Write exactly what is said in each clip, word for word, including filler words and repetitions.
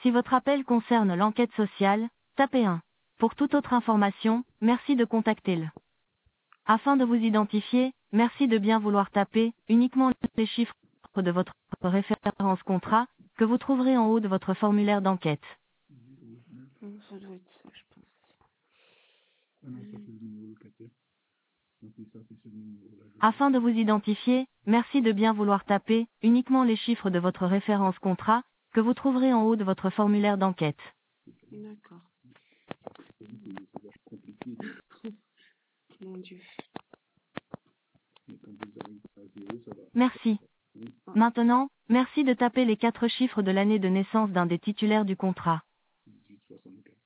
Si votre appel concerne l'enquête sociale, tapez un. Pour toute autre information, merci de contacter le. Afin de vous identifier, merci de bien vouloir taper uniquement les chiffres de votre référence contrat que vous trouverez en haut de votre formulaire d'enquête. Hum, Ça doit être ça, je pense. Ah non, ça c'est le numéro locataire. Non, c'est ça, c'est ce numéro-là. je Afin de vous identifier, merci de bien vouloir taper uniquement les chiffres de votre référence contrat que vous trouverez en haut de votre formulaire d'enquête. D'accord. sais. C'est c'est vachement compliqué. Mon Dieu. Mais quand vous arrivez à zéro, ça va. Merci. Oui. Maintenant, merci de taper les quatre chiffres de l'année de naissance d'un des titulaires du contrat. dix-huit soixante-quatre.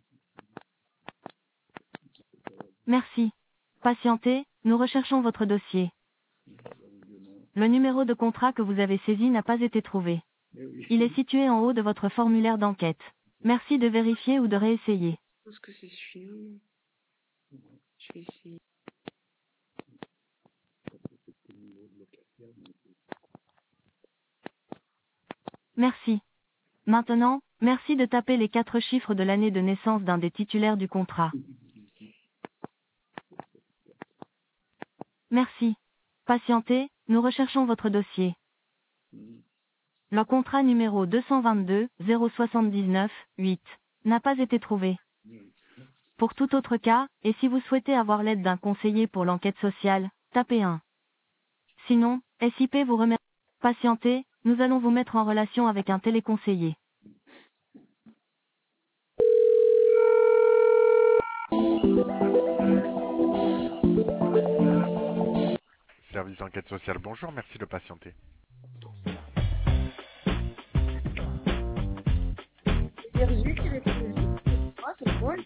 Merci. Patientez, nous recherchons votre dossier. Le numéro de contrat que vous avez saisi n'a pas été trouvé. Eh oui. Il est situé en haut de votre formulaire d'enquête. Merci de vérifier ou de réessayer. Je pense que c'est celui-là. non Je vais essayer. C'est le numéro de locataire. donc, Merci. Maintenant, merci de taper les quatre chiffres de l'année de naissance d'un des titulaires du contrat. Merci. Patientez, nous recherchons votre dossier. Mm. Le contrat numéro deux cent vingt-deux zéro soixante-dix-neuf huit n'a pas été trouvé. Pour tout autre cas, et si vous souhaitez avoir l'aide d'un conseiller pour l'enquête sociale, tapez un. Sinon, S I P vous remercie. Patientez, nous allons vous mettre en relation avec un téléconseiller. Service enquête sociale, bonjour, merci de patienter. C'est Rizu qui répond vite. Oh, c'est drôle.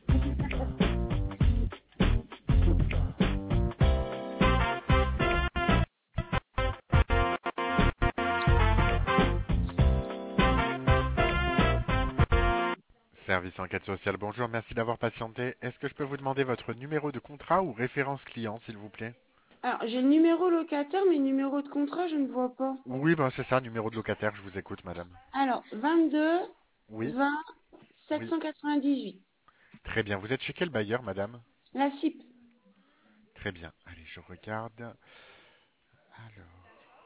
Service enquête sociale, bonjour, merci d'avoir patienté. Est-ce que je peux vous demander votre numéro de contrat ou référence client, s'il vous plaît? Alors, j'ai le numéro locataire, mais le numéro de contrat, je ne vois pas. Oui, ben c'est ça, numéro de locataire, je vous écoute, madame. Alors, vingt-deux Oui, vingt sept oui, cent quatre-vingt-dix-huit. très bien. Vous êtes chez quel bailleur, madame? La C I P. Très bien, allez, je regarde. Alors,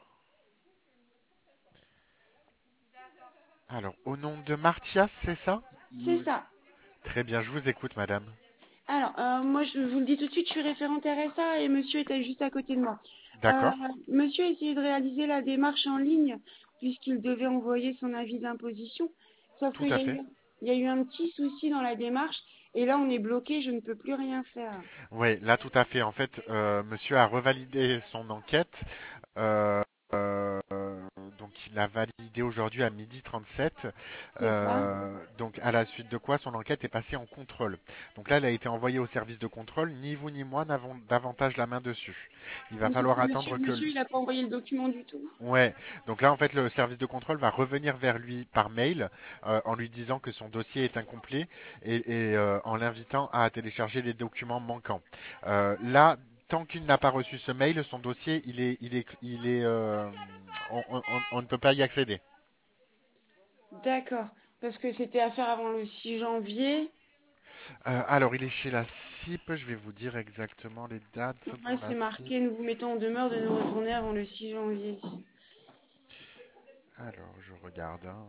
alors au nom de Martias, c'est ça? C'est ça. Très bien, je vous écoute, madame. Alors, euh, moi, je vous le dis tout de suite, je suis référente R S A et monsieur était juste à côté de moi. Euh, D'accord, monsieur a essayé de réaliser la démarche en ligne puisqu'il devait envoyer son avis d'imposition. Sauf tout qu'il y à a eu, fait. il y a eu un petit souci dans la démarche et là, on est bloqué, je ne peux plus rien faire. Oui, là, tout à fait. En fait, euh, monsieur a revalidé son enquête. Euh, euh, donc il a validé aujourd'hui à midi trente-sept. C'est ça? Euh, donc à la suite de quoi son enquête est passée en contrôle. Donc là elle a été envoyée au service de contrôle. Ni vous ni moi n'avons davantage la main dessus. Il va Mais sauf que falloir monsieur, attendre que monsieur, il n'a pas envoyé le document du tout. ouais. Donc là en fait le service de contrôle va revenir vers lui par mail euh, en lui disant que son dossier est incomplet et, et, euh, en l'invitant à télécharger les documents manquants. Euh, là tant qu'il n'a pas reçu ce mail, son dossier, il est, il est, il est, euh, on, on- on- on ne peut pas y accéder. D'accord. Parce que c'était à faire avant le six janvier. Euh, alors, il est chez la C I P. Je vais vous dire exactement les dates Ouais, pour la c'est C I P. marqué, nous vous mettons en demeure de nous retourner avant le six janvier. Alors, je regarde. hein.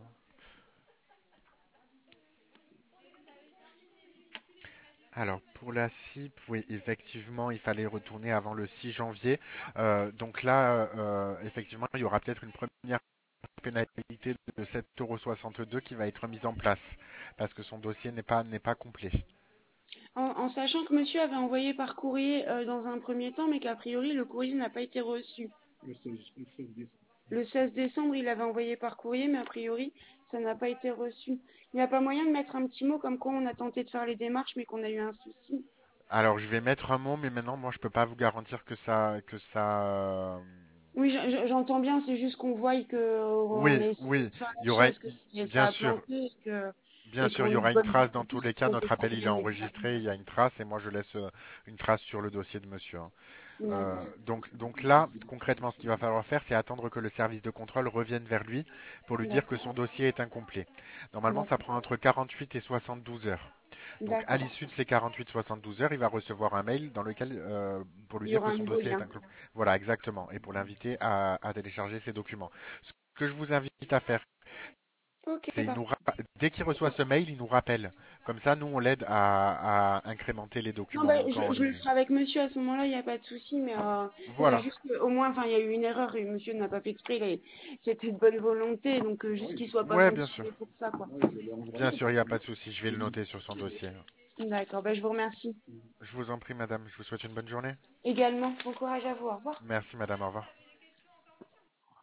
Alors, pour la C I P, oui, effectivement, il fallait retourner avant le six janvier. Euh, donc là, euh, effectivement, il y aura peut-être une première pénalité de sept euros soixante-deux qui va être mise en place parce que son dossier n'est pas, n'est pas complet. En, en sachant que monsieur avait envoyé par courrier euh, dans un premier temps, mais qu'a priori le courrier n'a pas été reçu. Le seize, le seize décembre. Le seize décembre, il avait envoyé par courrier, mais a priori, ça n'a pas été reçu. Il n'y a pas moyen de mettre un petit mot comme quoi on a tenté de faire les démarches, mais qu'on a eu un souci. Alors, je vais mettre un mot, mais maintenant, moi, je peux pas vous garantir que ça, que ça. euh, Oui, je- je- j'entends bien, c'est juste qu'on voit que euh, on Oui, a essayé oui, de faire il y la aura, chose, que c'est- ça bien a sûr, planté et que bien et sûr, il qu'on y nous aura une donne trace dans tous plus les cas. qu'on Notre pose appel, il est problème. enregistré, il y a une trace, et moi, je laisse euh, une trace sur le dossier de monsieur. hein. Euh, D'accord. donc, donc là, concrètement, ce qu'il va falloir faire, c'est attendre que le service de contrôle revienne vers lui pour lui dire que D'accord. son dossier est incomplet. Normalement, ça D'accord. prend entre quarante-huit et soixante-douze heures. Donc, à D'accord. l'issue de ces quarante-huit soixante-douze heures, il va recevoir un mail dans lequel, euh, pour lui Il y dire aura que un son nouveau dossier est lien. incomplet. Voilà, exactement. Et pour l'inviter à, à télécharger ses documents. Ce que je vous invite à faire, Ok, c'est il nous parfait. ra- dès qu'il reçoit ce mail, il nous rappelle. Comme ça, nous, on l'aide à, à incrémenter les Non, documents bah, manquants je, en je le ligne. ferai avec monsieur à ce moment-là, il n'y a pas de souci, mais euh, faudrait Voilà. juste que, au moins, enfin, il y a eu une erreur et monsieur n'a pas fait exprès, il est- c'était de bonne volonté, donc euh, juste qu'il soit pas Ouais, bien sûr. sanctionné pour ça, quoi. Ouais, je l'ai Bien envoyé. sûr, il n'y a pas de souci. Je vais le noter sur son dossier. D'accord, bah, je vous remercie. Je vous en prie, madame. Je vous souhaite une bonne journée. Également, bon courage à vous, au revoir. Merci, madame. Au revoir.